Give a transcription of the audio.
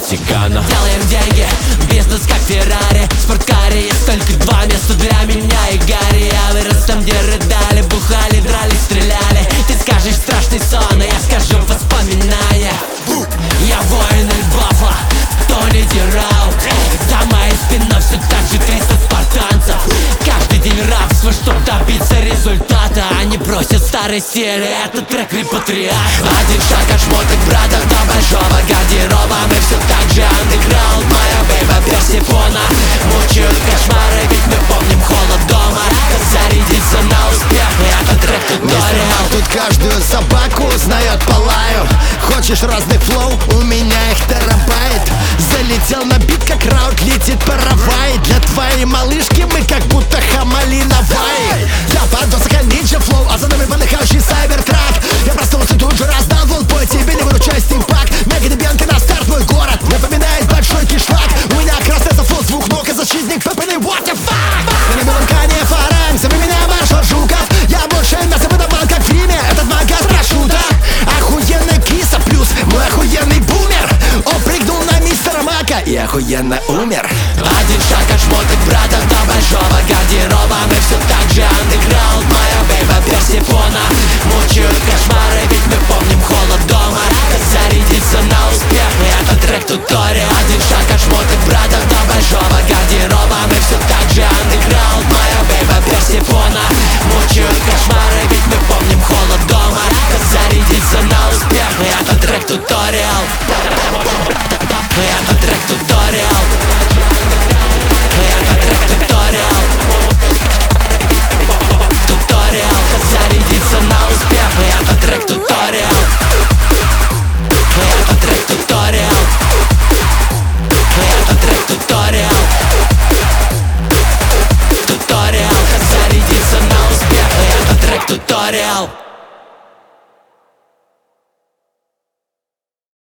Ватикана. Делаем деньги, бизнес как Феррари. В спорткаре есть только два места для меня и Гарри. Я вырос там, где рыдали, бухали, дрались, стреляли. Ты скажешь страшный сон, а я скажу воспоминания. Я воин Эльбафа, Тони Дирау. За моей спиной все так же 300 спартанцев. Каждый день рабство, чтоб добиться результата. Они просят старой стили, этот трек репатриат. Один шаг от шмоток братов до большого гардероба. Мы все так же андеграунд, моя бейба Персифона. Мучают кошмары, ведь мы помним холод дома. Зарядиться на успех, этот трек туториал. Тут каждую собаку узнает по лаю. Хочешь разных флоу? У меня их терабайт. Залетел на бит, как раут летит паровай. Для твоей малышки мы как будто Хамали Навай. Я поддался как нинджа флоу, а за нами подыхающий сайбертрак. Я проснулся тут же раздал волн, по тебе не выручай стимпак. Мега Дебенко на старт, мой город напоминает большой кишлак. У меня красный зафлот, звук ног и защитник ППН. What the fuck? Я не был не фаранг, зови меня маршал Жуков. Я больше мяса выдавал, как в фильме этот магаз парашюта. Охуенный киса плюс мой охуенный бумер. Он прыгнул на мистера Мака и охуенно умер. Один шаг от шмоток братов до большого гардероба. Мы все так же андеграунд, моя бейба Персифона. Мучают кошмары, ведь мы помним холод дома. Зарядиться на успех, этот трек туториал. Один шаг от шмоток братов до большого гардероба. Мы все так же андеграунд, моя бейба Персифона. Мучают кошмары, ведь мы помним холод дома. Зарядиться на успех, этот трек туториал. Это трек туториал. Это трек туториал. Туториал. Зарядиться на успех. Это трек туториал. Это трек туториал. Это трек туториал. Туториал. Зарядиться на успех. Это трек туториал.